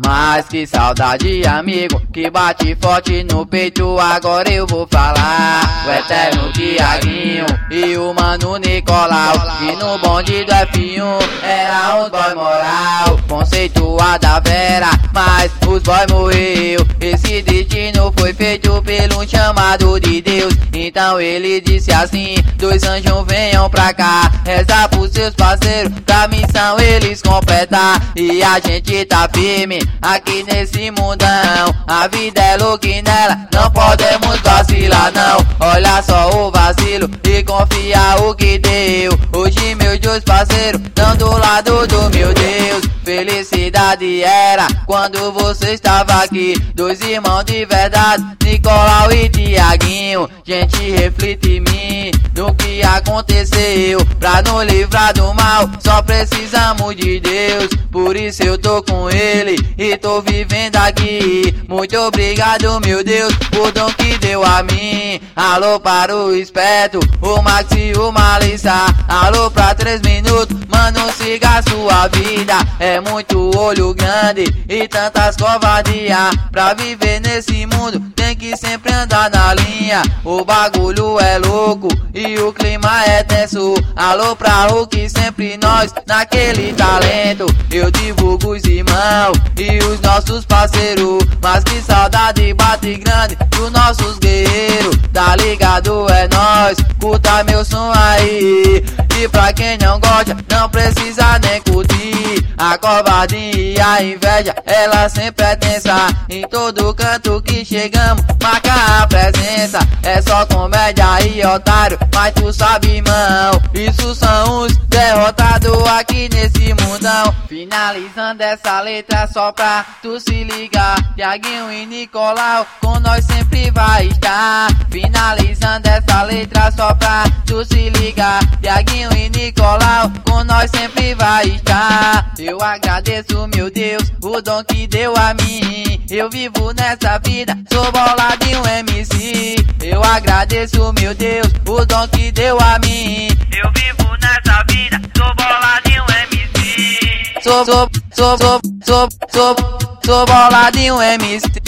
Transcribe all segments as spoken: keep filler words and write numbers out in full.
Mas que saudade, amigo, que bate forte no peito, agora eu vou falar. O eterno Tiaguinho e o mano Nicolau, que no bonde do F um era um boy moral. Conceituada vera, mas os boy morreu. Esse destino foi feito pelo chamado de Deus. Então ele disse assim: dois anjos venham pra cá, rezar pros seus parceiros, pra missão eles completar. E a gente tá firme aqui nesse mundão, a vida é louca e nela não podemos vacilar não. Olha só o vacilo e confia o que deu. Hoje meus dois parceiros tão do lado do meu Deus. Felicidade era quando você estava aqui, dois irmãos de verdade, Nicolau e Tiaguinho. Gente, reflite em mim no que aconteceu, pra nos livrar do mal só precisamos de Deus. Por isso eu tô com ele e tô vivendo aqui. Muito obrigado, meu Deus, por dom que deu a mim. Alô para o esperto, o Max e o Malissa. Alô pra três minutos, mano, siga a sua vida. É muito olho grande e tantas covardias, pra viver nesse mundo tem que sempre andar na linha. O bagulho é louco e o clima é tenso. Alô pra Hulk, sempre nós naquele talento. Eu divulgo os irmãos e os nossos parceiros, mas que saudade bate grande dos nossos guerreiros. Tá ligado, é nós, curta meu som aí. E pra quem não gosta, não precisa nem curtir. A covardia e a inveja, ela sempre é tensa. Em todo canto que chegamos, marca a presença. É só comédia e otário, mas tu sabe, irmão, isso são os derrotados aqui nesse mundão. Finalizando essa letra só pra tu se ligar, Tiaguinho e Nicolau com nós sempre vai estar. Finalizando essa letra só pra tu se ligar, Tiaguinho e Nicolau com nós sempre vai estar. Eu agradeço, meu Deus, o dom que deu a mim. Eu vivo nessa vida, sou boladinho M C. Eu agradeço, meu Deus, o dom que deu a mim. Eu vivo nessa vida, sou boladinho M C. Sou, sou, sou, sou, sou, sou, sou boladinho M C.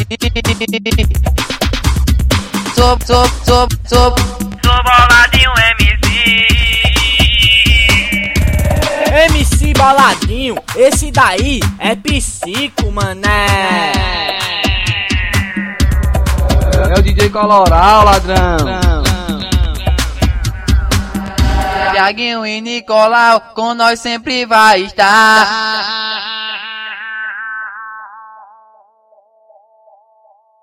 Sou, sou, sou, sou, sou boladinho M C. M C Boladinho, esse daí é psico, mané. É o D J Coloral, ladrão. Tiaguinho e Nicolau com nós sempre vai estar.